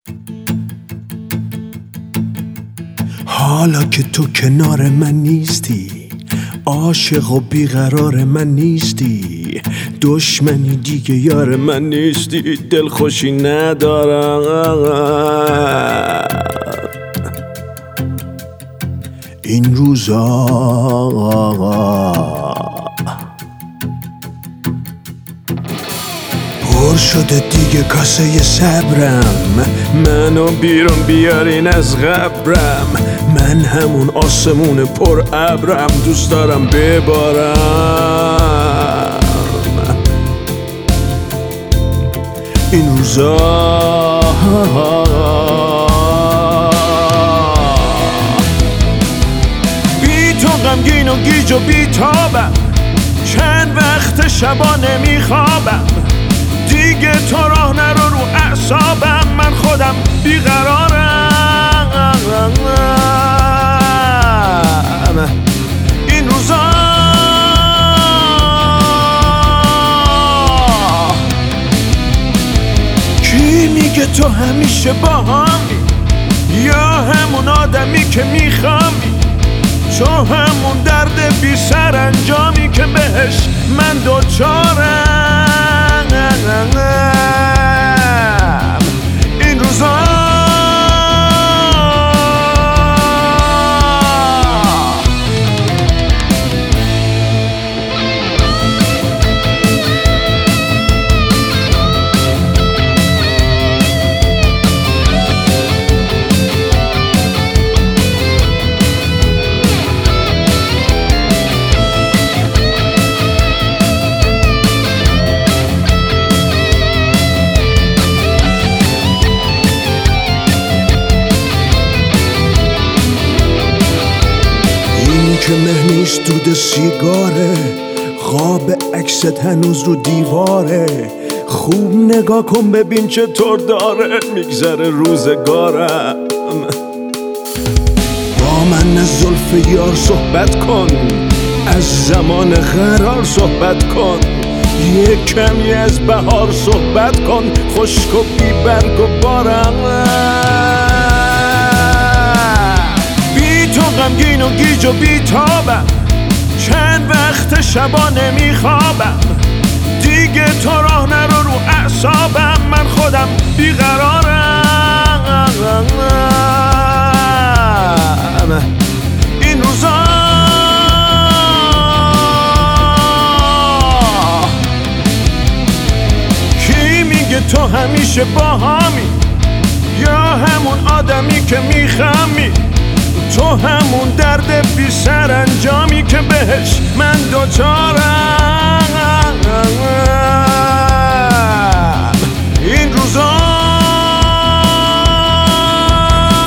حالا که تو کنار من نیستی، عاشق و بیقرار من نیستی، دشمنی دیگه یار من نیستی، دلخوشی ندارم این روزا. پر شده دیگه کاسه صبرم، منو بیرون بیارین از قبرم، من همون آسمون پر ابرم، دوست دارم ببارم این روزا. بی تو غمگین و گیج و بی تابم، چند وقت شبا نمیخوابم، دیگه تو راه نرو رو اعصابم، من خودم بیقرارم این روزا. کی میگه تو همیشه با همی، یا همون آدمی که میخوامی، تو همون درد بی سر انجامی که بهش من دوچارم این روزا. که مه نیست دود سیگاره، خواب عکست هنوز رو دیواره، خوب نگاه کن ببین چطور داره میگذره روزگارم. با من از زلف یار صحبت کن، از زمان قرار صحبت کن، یک کمی از بهار صحبت کن، خشک و بی برگ و بارم. تو غمگین و گیج و بی تابم، چند وقت شبا نمیخوابم، دیگه تو راه نرو رو اعصابم، من خودم بیقرارم این روزا. کی میگه تو همیشه با همی، یا همون آدمی که میخمی، تو همون درد بی سر انجامی که بهش من دوچارم